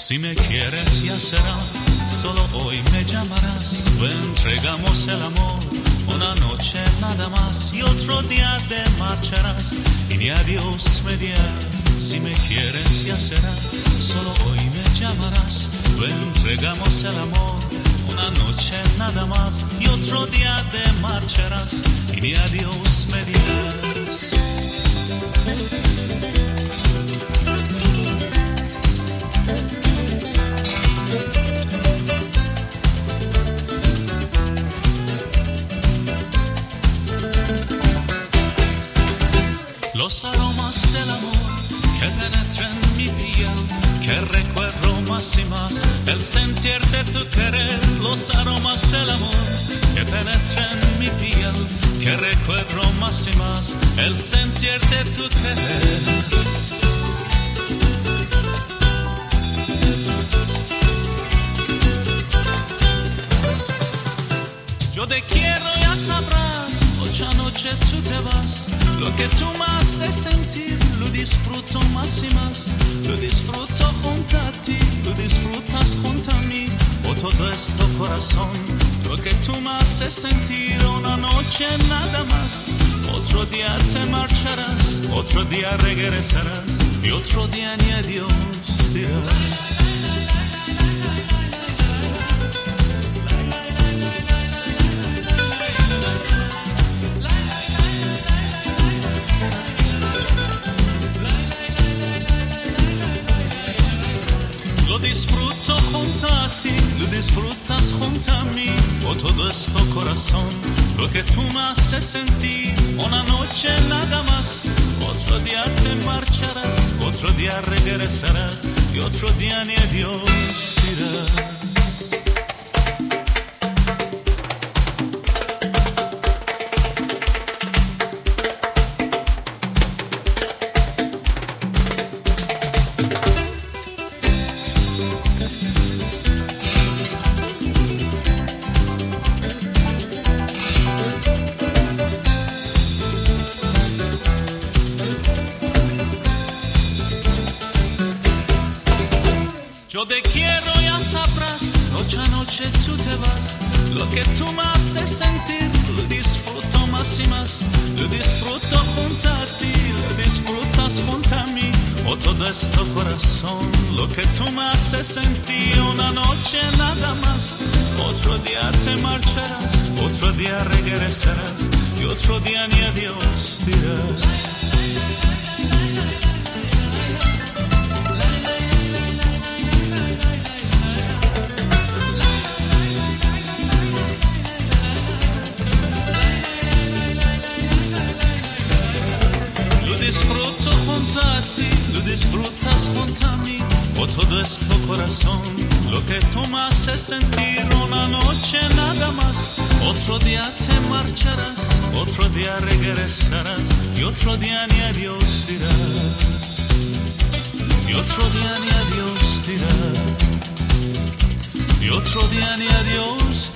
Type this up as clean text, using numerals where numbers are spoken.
Si me quieres ya será, solo hoy me llamarás. Entregamos el amor, una noche nada más y otro día te marcharás y ni adiós me dirás. Si me quieres ya será, solo hoy me llamarás. Entregamos el amor, una noche nada más y otro día te marcharás y ni adiós me dirás. Los aromas del amor que penetran mi piel, que recuerdo más y más el sentir de tu querer. Los aromas del amor que penetran mi piel, que recuerdo más y más el sentir de tu querer. Yo te quiero, ya sabrás, otra noche tú te vas. Lo que tú me haces sentir, lo disfruto más y más. Lo disfruto junto a ti, lo disfrutas junto a mí. Oh, todo esto corazón, lo que tú me haces sentir, una noche nada más. Otro día te marcharás, otro día regresarás y otro día ni adiós dirás. Lo disfruto junto a ti, lo disfrutas junto a mí. Oh, todo esto corazón, lo que tú me haces sentir, una noche nada más. Otro día te marcharás, otro día regresarás y otro día ni adiós dirás. Yo te quiero, ya sabrás, otra noche tú te vas. Lo que tú me haces sentir, lo disfruto más y más. Lo disfruto junto a ti, lo disfrutas junto a mí. Oh, todo esto corazón, lo que tú me haces sentir, una noche nada más. Otro día te marcharás, otro día regresarás y otro día ni adiós dirás. Disfruto junto a ti, lo disfrutas junto a mí. Oh, todo esto corazón, lo que tú me haces sentir, una noche nada más. Otro día te marcharás, otro día regresarás y otro día ni adiós dirás. Y otro día ni adiós dirás. Y otro día ni adiós